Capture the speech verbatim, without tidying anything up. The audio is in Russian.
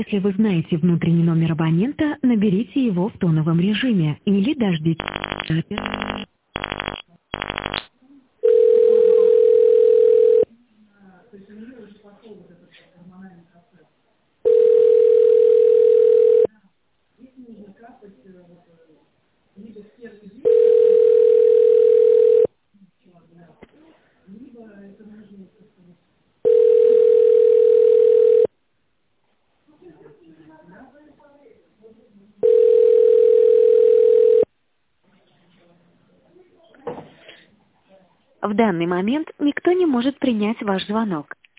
Если вы знаете внутренний номер абонента, наберите его в тоновом режиме или дождитесь. В данный момент никто не может принять ваш звонок.